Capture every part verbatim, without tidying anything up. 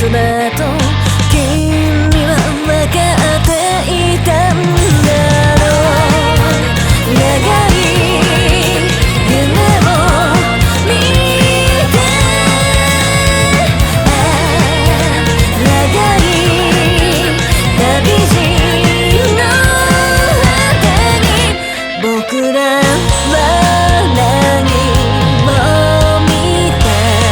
だと君は分かっていたんだろう。長い夢を見て、長い旅路の果てに僕らは何を見た。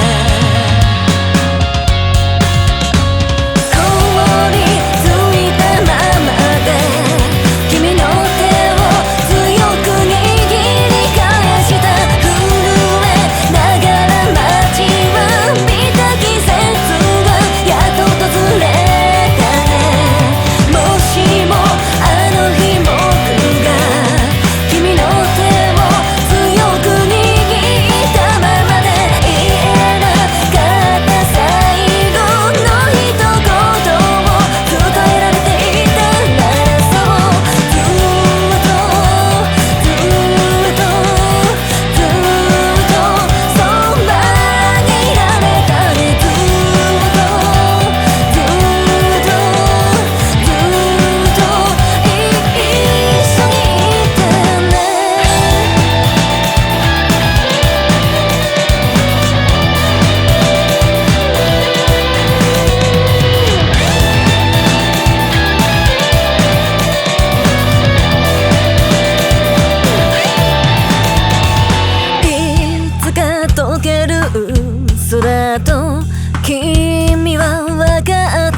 凍りついたままで君の手を強く握り返した。震えながら街を見た。季節はやっと訪れたね。もしもあの日僕が君の手を強く握ったままで言えなかった最後の一言を伝えられていたなら、そうずっとずっとずっとそばにいられたね。ずっとずっとずっと一緒にいてね。いつか溶ける空と君は分かっ